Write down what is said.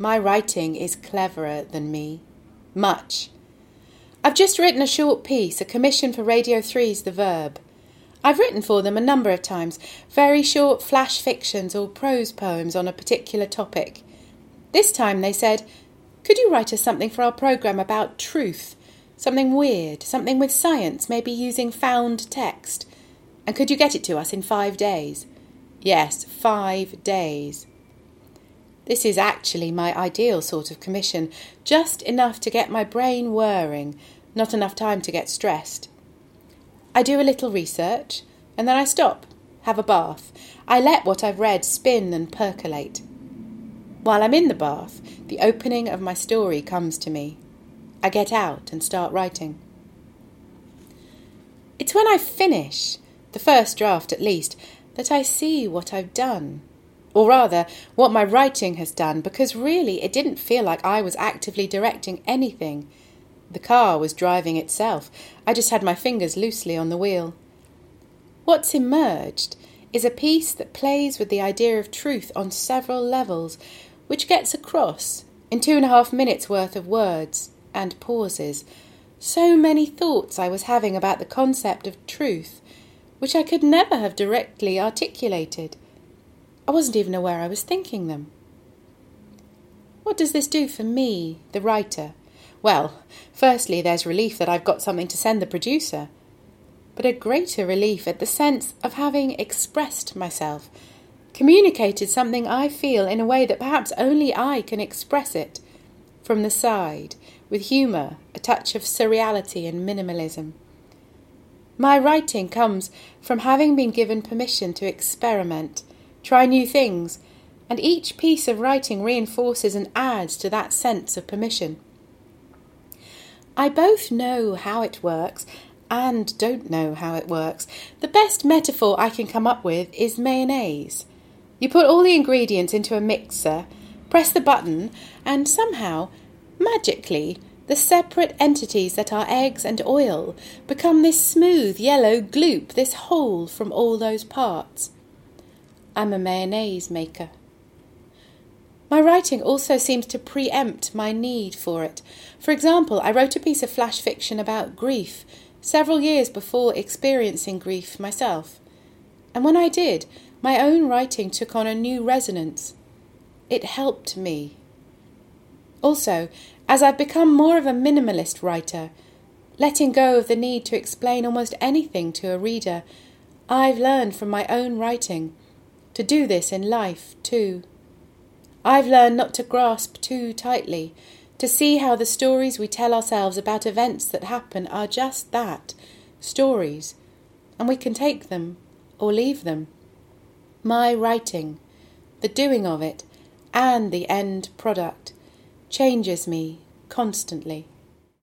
My writing is cleverer than me. Much. I've just written a short piece, a commission for Radio 3's The Verb. I've written for them a number of times, very short flash fictions or prose poems on a particular topic. This time they said, "Could you write us something for our programme about truth? Something weird, something with science, maybe using found text. And could you get it to us in 5 days?" Yes, 5 days. This is actually my ideal sort of commission, just enough to get my brain whirring, not enough time to get stressed. I do a little research, and then I stop, have a bath. I let what I've read spin and percolate. While I'm in the bath, the opening of my story comes to me. I get out and start writing. It's when I finish, the first draft at least, that I see what I've done. Or rather, what my writing has done, because really it didn't feel like I was actively directing anything. The car was driving itself. I just had my fingers loosely on the wheel. What's emerged is a piece that plays with the idea of truth on several levels, which gets across in 2.5 minutes worth of words and pauses. So many thoughts I was having about the concept of truth, which I could never have directly articulated. I wasn't even aware I was thinking them. What does this do for me, the writer? Well, firstly, there's relief that I've got something to send the producer, but a greater relief at the sense of having expressed myself, communicated something I feel in a way that perhaps only I can express it, from the side, with humour, a touch of surreality and minimalism. My writing comes from having been given permission to experiment, try new things, and each piece of writing reinforces and adds to that sense of permission. I both know how it works and don't know how it works. The best metaphor I can come up with is mayonnaise. You put all the ingredients into a mixer, press the button, and somehow, magically, the separate entities that are eggs and oil become this smooth yellow gloop, this whole from all those parts. I'm a mayonnaise maker. My writing also seems to preempt my need for it. For example, I wrote a piece of flash fiction about grief several years before experiencing grief myself. And when I did, my own writing took on a new resonance. It helped me. Also, as I've become more of a minimalist writer, letting go of the need to explain almost anything to a reader, I've learned from my own writing to do this in life too. I've learned not to grasp too tightly, to see how the stories we tell ourselves about events that happen are just that, stories, and we can take them or leave them. My writing, the doing of it, and the end product, changes me constantly.